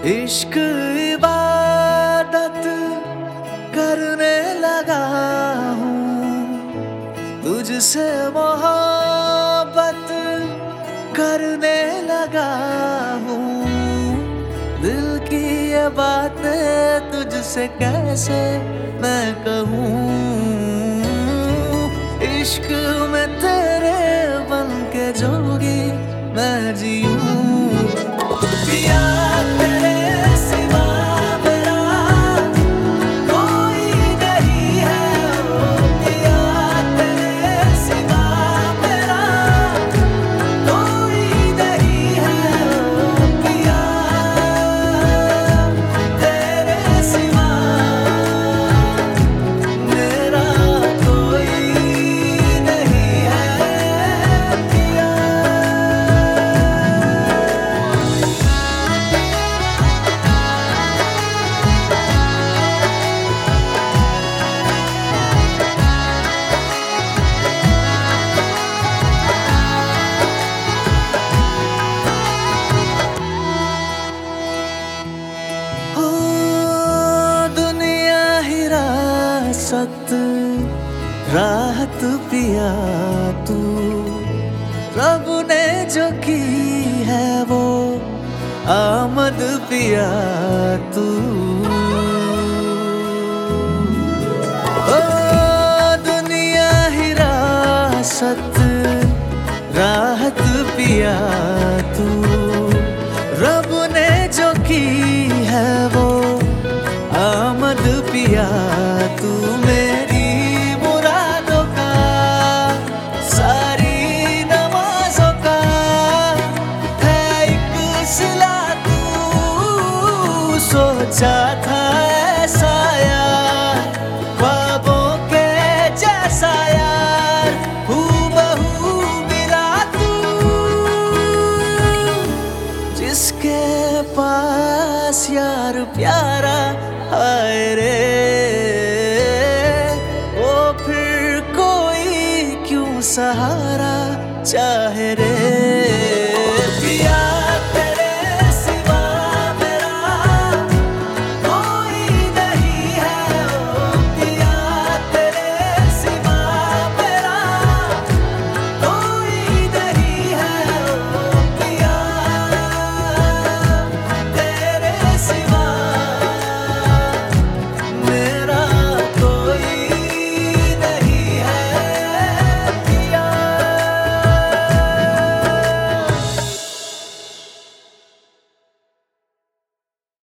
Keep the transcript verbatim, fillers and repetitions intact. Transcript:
इश्क इबादत करने लगा हूँ, तुझसे मोहब्बत करने लगा हूँ। दिल की ये बातें तुझसे कैसे मैं कहूँ। इश्क में तेरे बन के जोगी मैं जीऊँ। पिया तेरे सिवा मेरा कोई नहीं है, ओ पिया तेरे सिवा मेरा कोई नहीं है, ओ पिया तेरे सिवा मेरा कोई नहीं है पिया। सत राहत पिया तू, रब ने जो की है वो आमद पिया तू। ओ दुनिया ही रासत राहत पिया तू, रब ने जो की है वो आमद पिया तू। मेरी मुरादों का सारी नमाजों का है एक सिला तू। सोचा था ऐसा यार ख्वाबों के जैसा यार, हूबहू मिला तू। जिसके पास यार प्यारा हाय रे, वो फिर कोई क्यों सहारा चाहे रे।